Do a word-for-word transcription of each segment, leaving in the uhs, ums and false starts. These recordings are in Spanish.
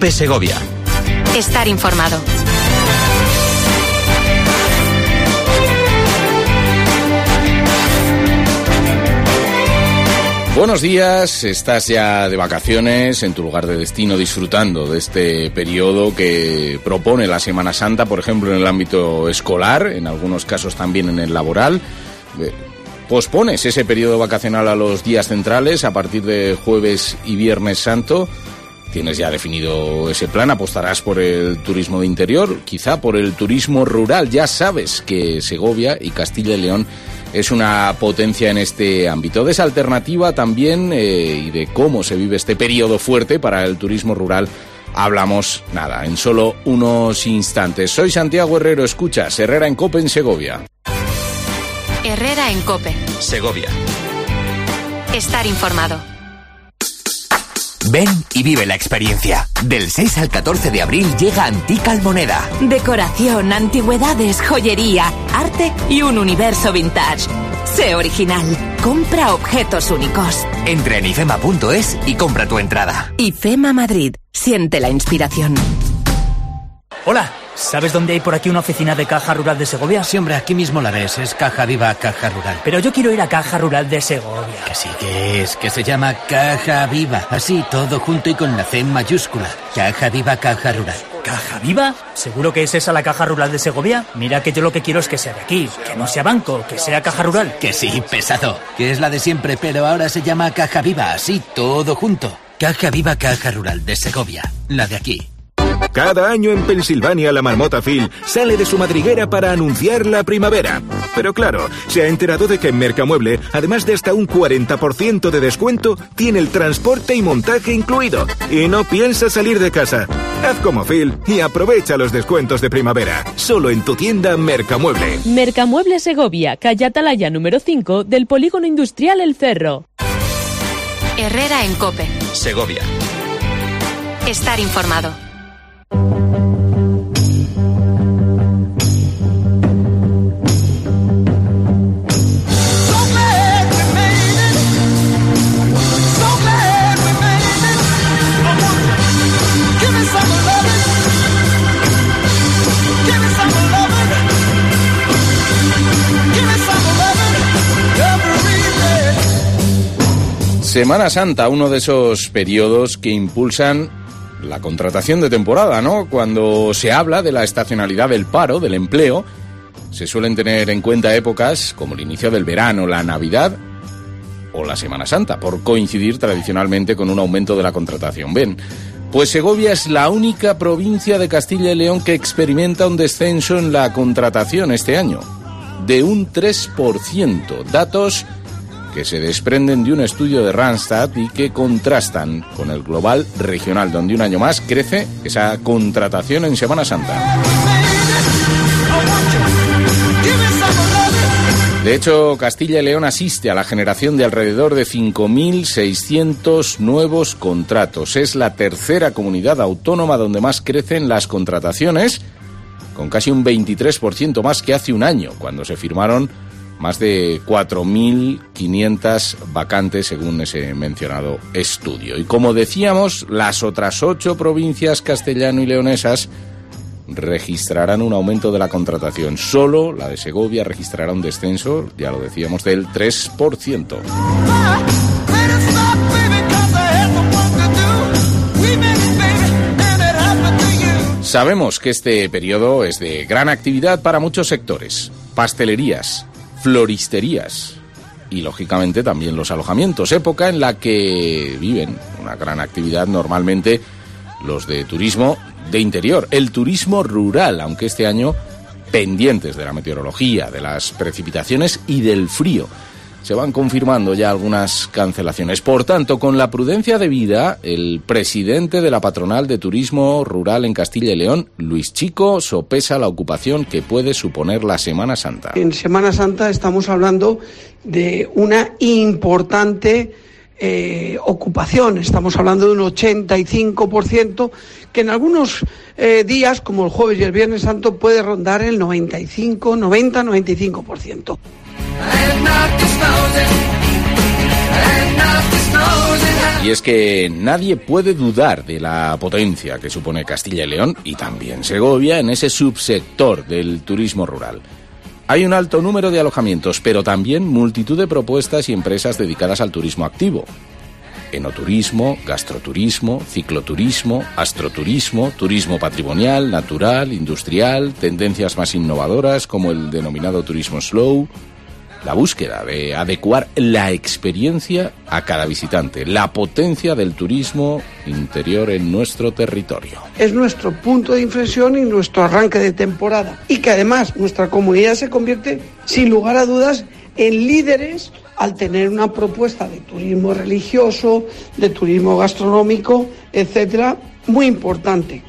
COPE Segovia. Estar informado. Buenos días, estás ya de vacaciones en tu lugar de destino disfrutando de este periodo que propone la Semana Santa, por ejemplo en el ámbito escolar, en algunos casos también en el laboral. Pospones ese periodo vacacional a los días centrales a partir de jueves y viernes santo. Tienes ya definido ese plan, apostarás por el turismo de interior, quizá por el turismo rural. Ya sabes que Segovia y Castilla y León es una potencia en este ámbito. De esa alternativa también eh, y de cómo se vive este periodo fuerte para el turismo rural hablamos, nada, en solo unos instantes. Soy Santiago Herrero, escuchas Herrera en COPE en Segovia. Herrera en COPE. Segovia. Estar informado. Ven y vive la experiencia. Del seis al catorce de abril llega Antica Almoneda. Decoración, antigüedades, joyería, arte y un universo vintage. Sé original. Compra objetos únicos. Entra en ifema punto es y compra tu entrada. IFEMA Madrid. Siente la inspiración. Hola, ¿sabes dónde hay por aquí una oficina de Caja Rural de Segovia? Sí, hombre, aquí mismo la ves, es Caja Viva Caja Rural. Pero yo quiero ir a Caja Rural de Segovia. Que sí que es, que se llama Caja Viva, así, todo junto y con la C en mayúscula. Caja Viva Caja Rural. ¿Caja Viva? ¿Seguro que es esa la Caja Rural de Segovia? Mira que yo lo que quiero es que sea de aquí, que no sea banco, que sea Caja Rural. Que sí, pesado, que es la de siempre, pero ahora se llama Caja Viva, así, todo junto. Caja Viva Caja Rural de Segovia, la de aquí. Cada año en Pensilvania la marmota Phil sale de su madriguera para anunciar la primavera. Pero claro, se ha enterado de que en Mercamueble, además de hasta un cuarenta por ciento de descuento, tiene el transporte y montaje incluido. Y no piensa salir de casa. Haz como Phil y aprovecha los descuentos de primavera. Solo en tu tienda Mercamueble. Mercamueble Segovia, calle Atalaya número cinco del Polígono Industrial El Cerro. Herrera en COPE. Segovia. Estar informado. Semana Santa, uno de esos periodos que impulsan la contratación de temporada, ¿no? Cuando se habla de la estacionalidad del paro, del empleo, se suelen tener en cuenta épocas como el inicio del verano, la Navidad o la Semana Santa, por coincidir tradicionalmente con un aumento de la contratación. Ven, pues Segovia es la única provincia de Castilla y León que experimenta un descenso en la contratación este año, de un tres por ciento. Datos que se desprenden de un estudio de Randstad y que contrastan con el global regional, donde un año más crece esa contratación en Semana Santa. De hecho, Castilla y León asiste a la generación de alrededor de cinco mil seiscientos nuevos contratos. Es la tercera comunidad autónoma donde más crecen las contrataciones, con casi un veintitrés por ciento más que hace un año, cuando se firmaron más de cuatro mil quinientas vacantes según ese mencionado estudio. Y como decíamos, las otras ocho provincias castellano y leonesas registrarán un aumento de la contratación. Solo la de Segovia registrará un descenso, ya lo decíamos, del tres por ciento. Sabemos que este periodo es de gran actividad para muchos sectores: pastelerías, floristerías y, lógicamente, también los alojamientos, época en la que viven una gran actividad normalmente los de turismo de interior, el turismo rural, aunque este año pendientes de la meteorología, de las precipitaciones y del frío. Se van confirmando ya algunas cancelaciones. Por tanto, con la prudencia debida, el presidente de la Patronal de Turismo Rural en Castilla y León, Luis Chico, sopesa la ocupación que puede suponer la Semana Santa. En Semana Santa estamos hablando de una importante eh, ocupación. Estamos hablando de un ochenta y cinco por ciento, que en algunos eh, días, como el jueves y el viernes santo, puede rondar el noventa y cinco, noventa, noventa y cinco por ciento. Y es que nadie puede dudar de la potencia que supone Castilla y León y también Segovia en ese subsector del turismo rural. Hay un alto número de alojamientos, pero también multitud de propuestas y empresas dedicadas al turismo activo. Enoturismo, gastroturismo, cicloturismo, astroturismo, turismo patrimonial, natural, industrial, tendencias más innovadoras como el denominado turismo slow. La búsqueda de adecuar la experiencia a cada visitante, la potencia del turismo interior en nuestro territorio. Es nuestro punto de inflexión y nuestro arranque de temporada. Y que además nuestra comunidad se convierte, sin lugar a dudas, en líderes al tener una propuesta de turismo religioso, de turismo gastronómico, etcétera, muy importante.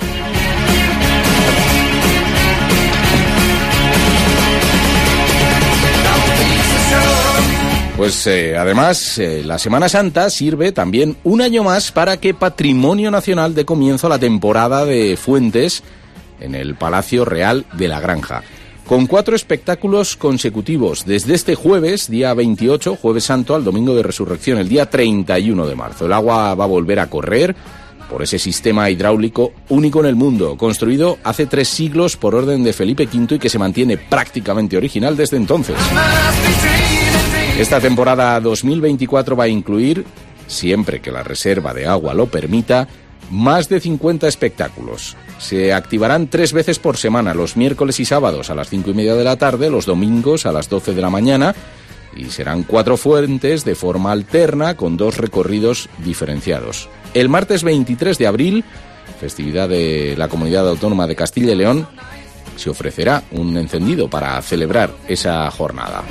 Pues eh, además, eh, la Semana Santa sirve también un año más para que Patrimonio Nacional dé comienzo a la temporada de Fuentes en el Palacio Real de la Granja, con cuatro espectáculos consecutivos, desde este jueves, día veintiocho, Jueves Santo, al Domingo de Resurrección, el día treinta y uno de marzo. El agua va a volver a correr por ese sistema hidráulico único en el mundo, construido hace tres siglos por orden de Felipe quinto y que se mantiene prácticamente original desde entonces. Esta temporada dos mil veinticuatro va a incluir, siempre que la reserva de agua lo permita, más de cincuenta espectáculos. Se activarán tres veces por semana, los miércoles y sábados a las cinco y media de la tarde, los domingos a las doce de la mañana, y serán cuatro fuentes de forma alterna con dos recorridos diferenciados. El martes veintitrés de abril, festividad de la Comunidad Autónoma de Castilla y León, se ofrecerá un encendido para celebrar esa jornada.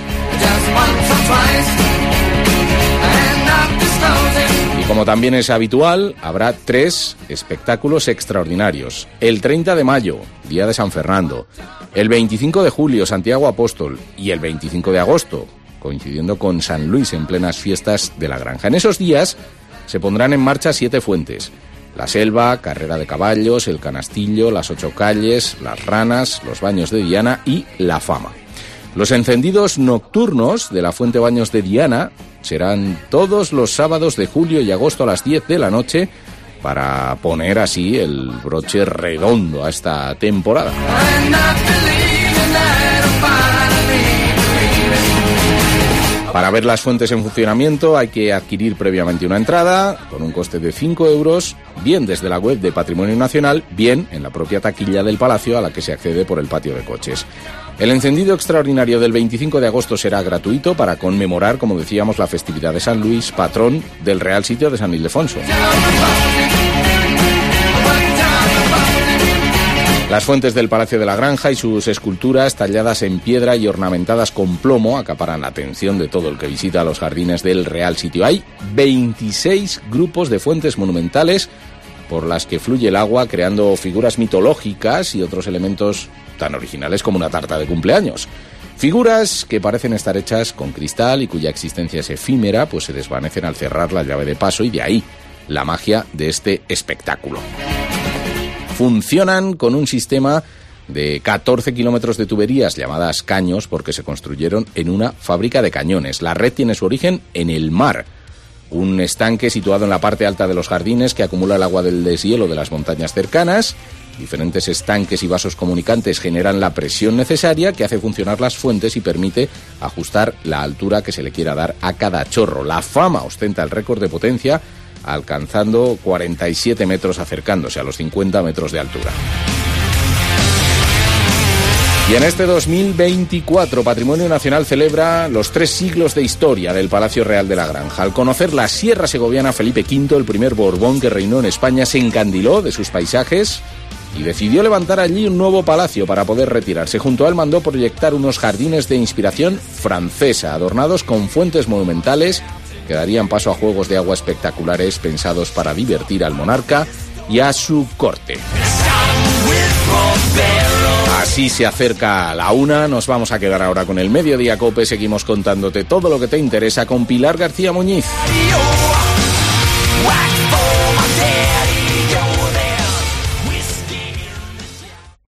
Y como también es habitual, habrá tres espectáculos extraordinarios. El treinta de mayo, Día de San Fernando. El veinticinco de julio, Santiago Apóstol. Y el veinticinco de agosto, coincidiendo con San Luis en plenas fiestas de la Granja. En esos días se pondrán en marcha siete fuentes: la Selva, Carrera de Caballos, el Canastillo, las Ocho Calles, las Ranas, los Baños de Diana y la Fama. Los encendidos nocturnos de la Fuente Baños de Diana serán todos los sábados de julio y agosto a las diez de la noche para poner así el broche redondo a esta temporada. Para ver las fuentes en funcionamiento hay que adquirir previamente una entrada con un coste de cinco euros, bien desde la web de Patrimonio Nacional, bien en la propia taquilla del Palacio a la que se accede por el patio de coches. El encendido extraordinario del veinticinco de agosto será gratuito para conmemorar, como decíamos, la festividad de San Luis, patrón del Real Sitio de San Ildefonso. Las fuentes del Palacio de la Granja y sus esculturas talladas en piedra y ornamentadas con plomo acaparan la atención de todo el que visita los jardines del Real Sitio. Hay veintiséis grupos de fuentes monumentales por las que fluye el agua, creando figuras mitológicas y otros elementos tan originales como una tarta de cumpleaños. Figuras que parecen estar hechas con cristal y cuya existencia es efímera, pues se desvanecen al cerrar la llave de paso, y de ahí la magia de este espectáculo. Funcionan con un sistema de catorce kilómetros de tuberías llamadas caños porque se construyeron en una fábrica de cañones. La red tiene su origen en el mar, un estanque situado en la parte alta de los jardines que acumula el agua del deshielo de las montañas cercanas. Diferentes estanques y vasos comunicantes generan la presión necesaria que hace funcionar las fuentes y permite ajustar la altura que se le quiera dar a cada chorro. La Fama ostenta el récord de potencia, alcanzando cuarenta y siete metros, acercándose a los cincuenta metros de altura. Y en este dos mil veinticuatro, Patrimonio Nacional celebra los tres siglos de historia del Palacio Real de la Granja. Al conocer la Sierra Segoviana, Felipe quinto, el primer Borbón que reinó en España, se encandiló de sus paisajes y decidió levantar allí un nuevo palacio para poder retirarse. Junto a él mandó proyectar unos jardines de inspiración francesa, adornados con fuentes monumentales que darían paso a juegos de agua espectaculares pensados para divertir al monarca y a su corte. Así se acerca la una, nos vamos a quedar ahora con el Mediodía Cope, seguimos contándote todo lo que te interesa con Pilar García Muñiz.